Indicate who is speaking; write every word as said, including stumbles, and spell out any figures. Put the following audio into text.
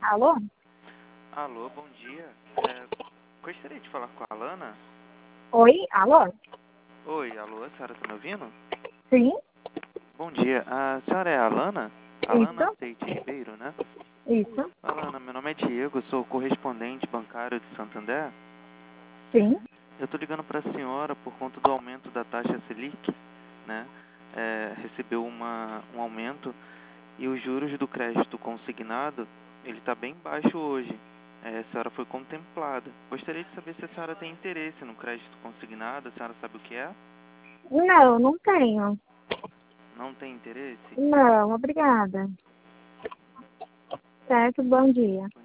Speaker 1: Alô?
Speaker 2: Alô, bom dia. É, gostaria de falar com a Alana?
Speaker 1: Oi? Alô?
Speaker 2: Oi, alô, a senhora está me ouvindo?
Speaker 1: Sim?
Speaker 2: Bom dia. A senhora é a Alana? Alana
Speaker 1: Isso?
Speaker 2: Teite Ribeiro, né?
Speaker 1: Isso?
Speaker 2: Alana, meu nome é Diego, eu sou correspondente bancário de Santander.
Speaker 1: Sim?
Speaker 2: Eu estou ligando para a senhora por conta do aumento da taxa Selic, né? É, recebeu uma, um aumento e os juros do crédito consignado, ele está bem baixo hoje. É, a senhora foi contemplada. Gostaria de saber se a senhora tem interesse no crédito consignado, a senhora sabe o que é?
Speaker 1: Não, não tenho.
Speaker 2: Não tem interesse?
Speaker 1: Não, obrigada. Certo, bom dia.